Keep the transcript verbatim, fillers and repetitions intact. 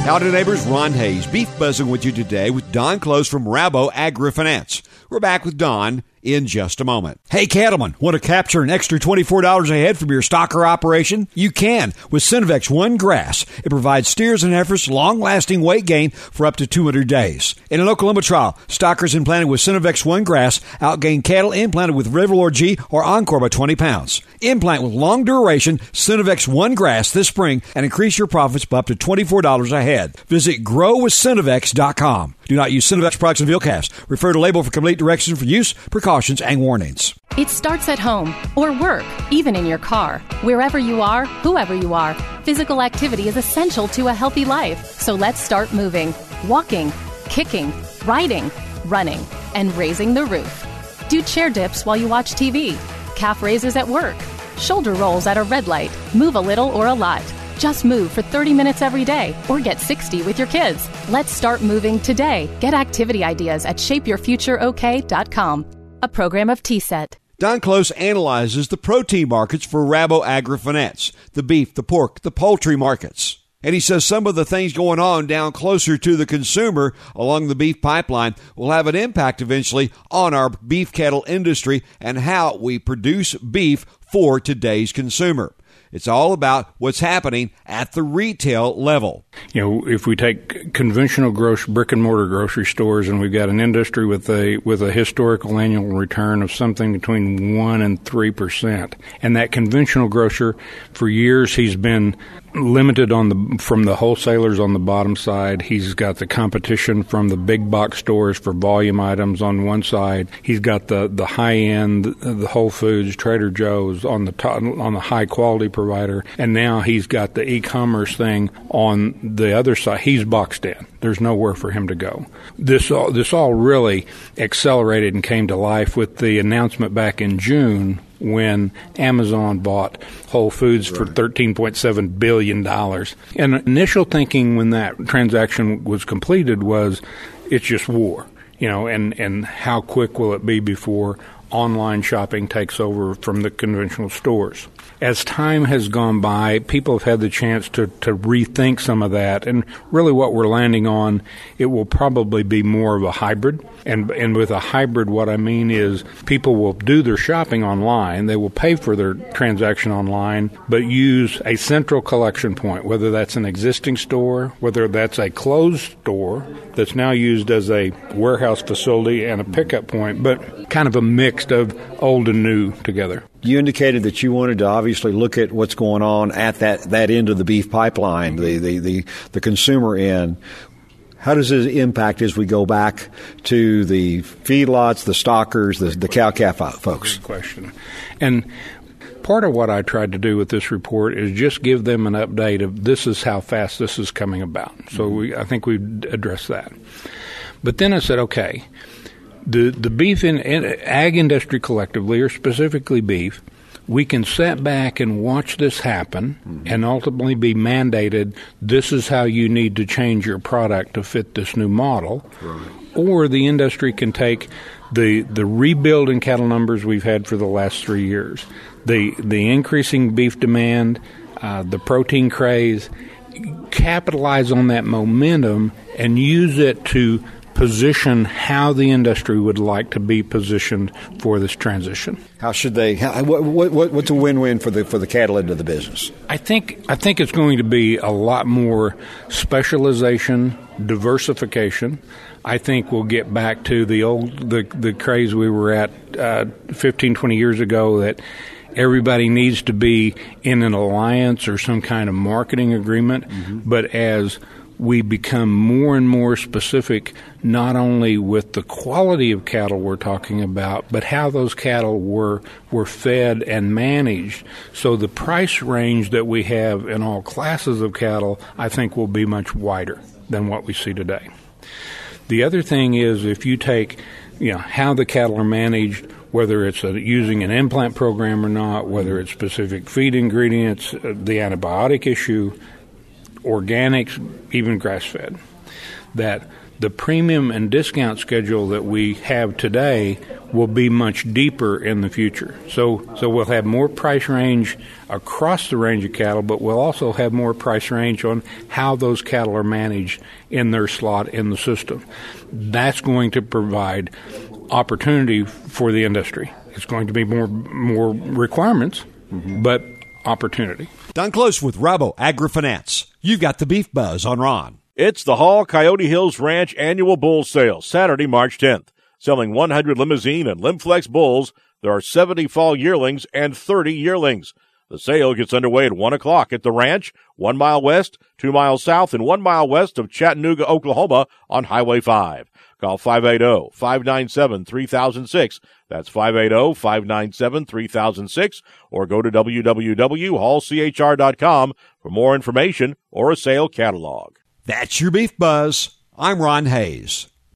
Howdy neighbors, Ron Hayes, beef buzzing with you today with Don Close from Rabo Agri-Finance. We're back with Don in just a moment. Hey cattlemen, want to capture an extra twenty-four dollars a head from your stocker operation? You can with Synovex One Grass. It provides steers and heifers long-lasting weight gain for up to two hundred days. In an Oklahoma trial, stockers implanted with Synovex One Grass outgained cattle implanted with Rivalor G or Encore by twenty pounds. Implant with long duration Synovex One Grass this spring and increase your profits by up to twenty-four dollars a head. Visit grow with synovex dot com. Do not use Synovex products in Vilcast. Refer to label for complete directions for use, precautions, and warnings. It starts at home or work, even in your car. Wherever you are, whoever you are, physical activity is essential to a healthy life. So let's start moving, walking, kicking, riding, running, and raising the roof. Do chair dips while you watch T V, calf raises at work, shoulder rolls at a red light. Move a little or a lot. Just move for thirty minutes every day or get sixty with your kids. Let's start moving today. Get activity ideas at shape your future o k dot com. A program of T S E T. Don Close analyzes the protein markets for Rabo Agri-Finance, the beef, the pork, the poultry markets. And he says some of the things going on down closer to the consumer along the beef pipeline will have an impact eventually on our beef cattle industry and how we produce beef for today's consumer. It's all about what's happening at the retail level. You know, if we take conventional grocery, brick and mortar grocery stores, and we've got an industry with a with a historical annual return of something between one and three percent, and that conventional grocer, for years he's been limited on the from the wholesalers on the bottom side. He's got the competition from the big box stores for volume items on one side. He's got the the high end, the Whole Foods, Trader Joe's on the top, on the high quality provider, and now he's got the e-commerce thing on the other side. He's boxed in. There's nowhere for him to go. This all, this all really accelerated and came to life with the announcement back in June when Amazon bought Whole Foods right. for thirteen point seven billion dollars. And initial thinking when that transaction was completed was it's just war, you know, and, and how quick will it be before online shopping takes over from the conventional stores. As time has gone by, people have had the chance to, to rethink some of that. And really what we're landing on, it will probably be more of a hybrid. And and with a hybrid, what I mean is people will do their shopping online. They will pay for their transaction online, but use a central collection point, whether that's an existing store, whether that's a closed store that's now used as a warehouse facility and a pickup point, but kind of a mix of old and new together. You indicated that you wanted to obviously look at what's going on at that, that end of the beef pipeline, the, the, the, the consumer end. How does it impact as we go back to the feedlots, the stockers, the, the cow-calf folks? Good question. And part of what I tried to do with this report is just give them an update of this is how fast this is coming about. So we, I think we've addressed that. But then I said, okay, the, the beef in, in ag industry collectively, or specifically beef, we can sit back and watch this happen mm-hmm. and ultimately be mandated, this is how you need to change your product to fit this new model. Right. Or the industry can take the the rebuild in cattle numbers we've had for the last three years, the, the increasing beef demand, uh, the protein craze, capitalize on that momentum and use it to position how the industry would like to be positioned for this transition. How should they? How, what, what, what's a win-win for the for the cattle end of the business? I think I think it's going to be a lot more specialization, diversification. I think we'll get back to the old the the craze we were at uh, fifteen, twenty years ago that everybody needs to be in an alliance or some kind of marketing agreement, mm-hmm. but as we become more and more specific, not only with the quality of cattle we're talking about, but how those cattle were were fed and managed. So the price range that we have in all classes of cattle, I think, will be much wider than what we see today. The other thing is if you take, you know, how the cattle are managed, whether it's a, using an implant program or not, whether it's specific feed ingredients, uh, the antibiotic issue, organics, even grass-fed, that The premium and discount schedule that we have today will be much deeper in the future. So so we'll have more price range across the range of cattle, but we'll also have more price range on how those cattle are managed in their slot in the system. That's going to provide opportunity for the industry. It's going to be more more requirements, mm-hmm. but opportunity. Don Close with Rabo AgriFinance. You've got the Beef Buzz on Ron. It's the Hall Coyote Hills Ranch Annual Bull Sale, Saturday, March tenth. Selling one hundred Limousine and Limflex bulls, there are seventy fall yearlings and thirty yearlings. The sale gets underway at one o'clock at the ranch, one mile west, two miles south, and one mile west of Chattanooga, Oklahoma on Highway five. Call five eight zero, five nine seven, three thousand six. That's five eight zero, five nine seven, three thousand six, or go to w w w dot hall c h r dot com for more information or a sale catalog. That's your Beef Buzz. I'm Ron Hayes.